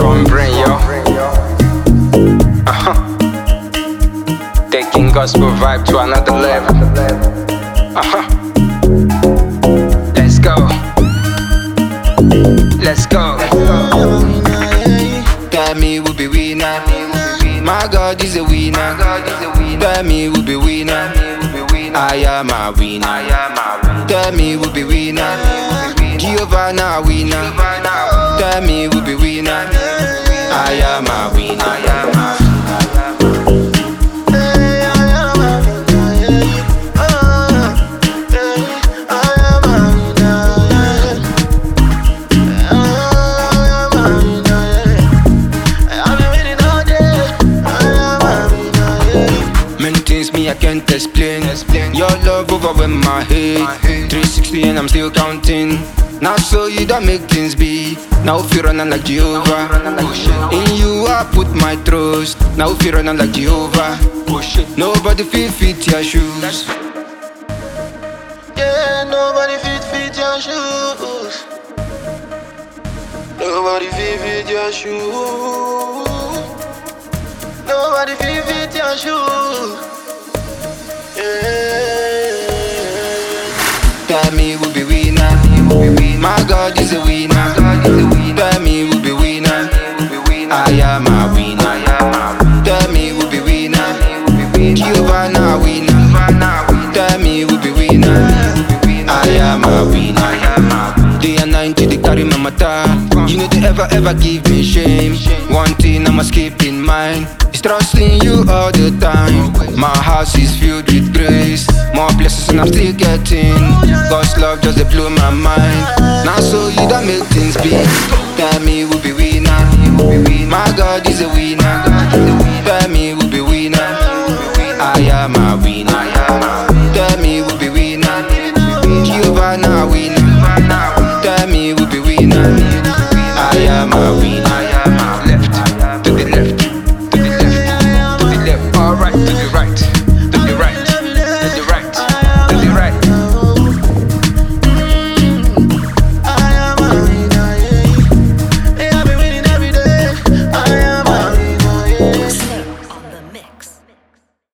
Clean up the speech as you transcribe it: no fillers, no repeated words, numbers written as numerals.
Strong brain, yo. Taking gospel vibe to another level. Let's go. Let's go. Tell me we'll be winner. My God is a winner. Tell me we'll be winner. I am a winner. Tell me we'll be winner. Jehovah na winner. Tell me we'll be winner. I am a winner. Many things me I can't explain. Your love overwhelm my head. 360 and I'm still counting. Now so you don't make things be. Now if you running like Jehovah, in you I put my trust. Now if you running like Jehovah, nobody fit your shoes. Yeah, nobody fit your shoes. Nobody fit your shoes. Nobody fit your shoes. Yeah. Tell me we'll be winner. My God is a winner. Tell me we'll be winner. I am a winner. Tell me we'll be winner. Jehovah na winner. Tell me we'll be winner. I am a winner. Day and night they carry my matter. You know they ever give me shame. One thing I must keep in mind is trusting you all the time. My house is filled with grace. More blessings and I'm still getting. God's love just they blow my mind. Now so you don't make things big. Tell me we'll be winner. My God is a winner. Tell me we'll be winner. I am a winner.